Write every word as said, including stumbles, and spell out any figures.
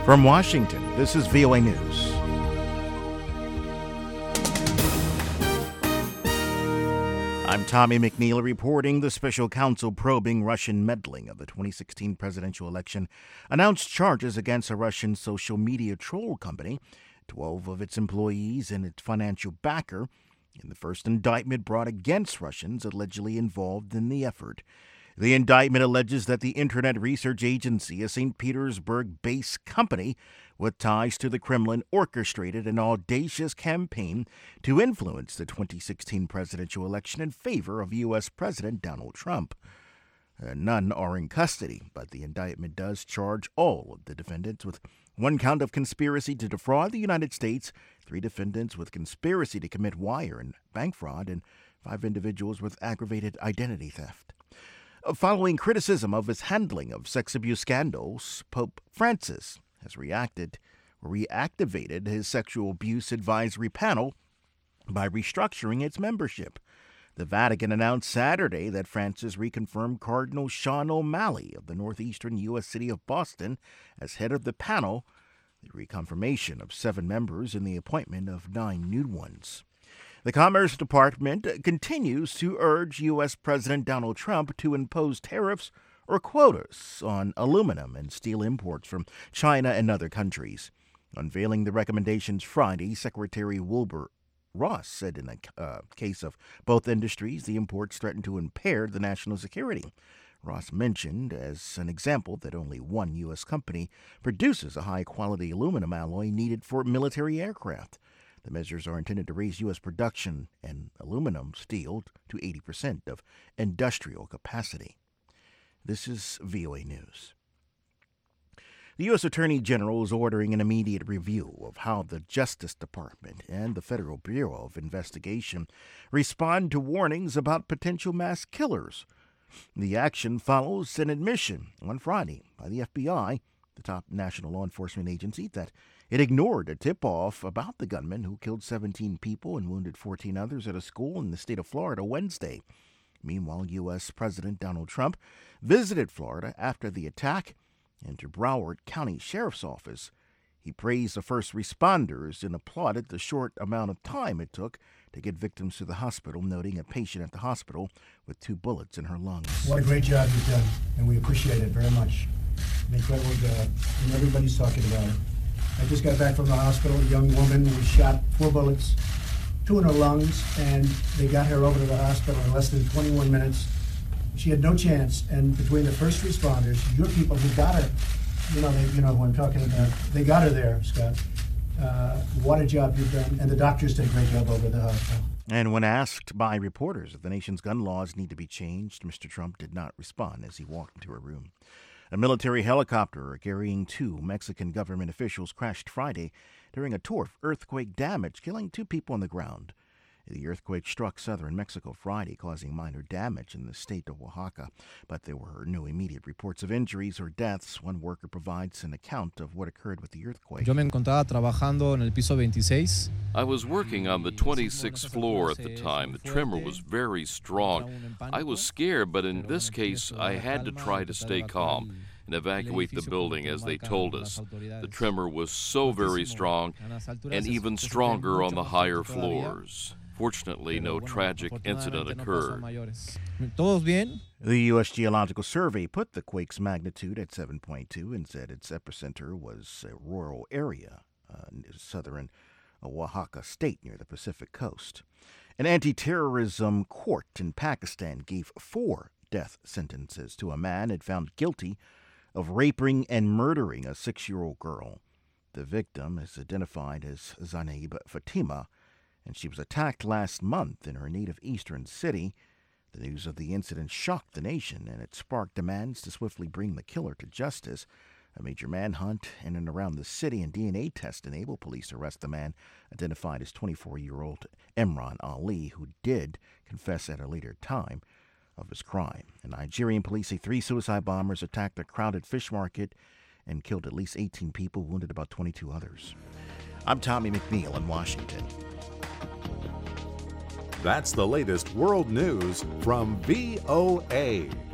From Washington, this is V O A News. I'm Tommy McNeil reporting. The special counsel probing Russian meddling of the twenty sixteen presidential election announced charges against a Russian social media troll company, twelve of its employees and its financial backer, in the first indictment brought against Russians allegedly involved in the effort. The indictment alleges that the Internet Research Agency, a Saint Petersburg-based company with ties to the Kremlin, orchestrated an audacious campaign to influence the twenty sixteen presidential election in favor of U S. President Donald Trump. Uh, none are in custody, but the indictment does charge all of the defendants with one count of conspiracy to defraud the United States, three defendants with conspiracy to commit wire and bank fraud, and five individuals with aggravated identity theft. Following criticism of his handling of sex abuse scandals, Pope Francis has reacted, reactivated his sexual abuse advisory panel by restructuring its membership. The Vatican announced Saturday that Francis reconfirmed Cardinal Sean O'Malley of the northeastern U S city of Boston as head of the panel, the reconfirmation of seven members and the appointment of nine new ones. The Commerce Department continues to urge U S. President Donald Trump to impose tariffs or quotas on aluminum and steel imports from China and other countries. Unveiling the recommendations Friday, Secretary Wilbur Ross said in a uh, case of both industries, the imports threaten to impair the national security. Ross mentioned as an example that only one U S company produces a high-quality aluminum alloy needed for military aircraft. The measures are intended to raise U S production and aluminum steel to eighty percent of industrial capacity. This is V O A News. The U S. Attorney General is ordering an immediate review of how the Justice Department and the Federal Bureau of Investigation respond to warnings about potential mass killers. The action follows an admission on Friday by the F B I, the top national law enforcement agency, that it ignored a tip-off about the gunman who killed seventeen people and wounded fourteen others at a school in the state of Florida Wednesday. Meanwhile, U S. President Donald Trump visited Florida after the attack and to Broward County Sheriff's Office. He praised the first responders and applauded the short amount of time it took to get victims to the hospital, noting a patient at the hospital with two bullets in her lungs. What a great job you've done, and we appreciate it very much. An incredible job, and everybody's talking about it. I just got back from the hospital. A young woman was shot, four bullets, two in her lungs, and they got her over to the hospital in less than twenty-one minutes. She had no chance, and between the first responders, your people who got her, you know, they, you know who I'm talking about, they got her there, Scott. Uh, what a job you've done, and the doctors did a great job over the hospital. And when asked by reporters if the nation's gun laws need to be changed, Mister Trump did not respond as he walked into a room. A military helicopter carrying two Mexican government officials crashed Friday during a tour of earthquake damage, killing two people on the ground. The earthquake struck southern Mexico Friday, causing minor damage in the state of Oaxaca, but there were no immediate reports of injuries or deaths. One worker provides an account of what occurred with the earthquake. Yo me encontraba trabajando en el piso veintiséis. I was working on the twenty-sixth floor at the time. The tremor was very strong. I was scared, but in this case, I had to try to stay calm and evacuate the building as they told us. The tremor was so very strong and even stronger on the higher floors. Fortunately, no tragic incident occurred. The U S. Geological Survey put the quake's magnitude at seven point two and said its epicenter was a rural area uh, in southern Oaxaca state near the Pacific coast. An anti-terrorism court in Pakistan gave four death sentences to a man it found guilty of raping and murdering a six-year-old girl. The victim is identified as Zainab Fatima, and she was attacked last month in her native eastern city. The news of the incident shocked the nation, and it sparked demands to swiftly bring the killer to justice. A major manhunt in and around the city and D N A test enabled police to arrest the man identified as twenty-four-year-old Imran Ali, who did confess at a later time of his crime. And Nigerian police say three suicide bombers attacked a crowded fish market and killed at least eighteen people, wounded about twenty-two others. I'm Tommy McNeil in Washington. That's the latest world news from V O A.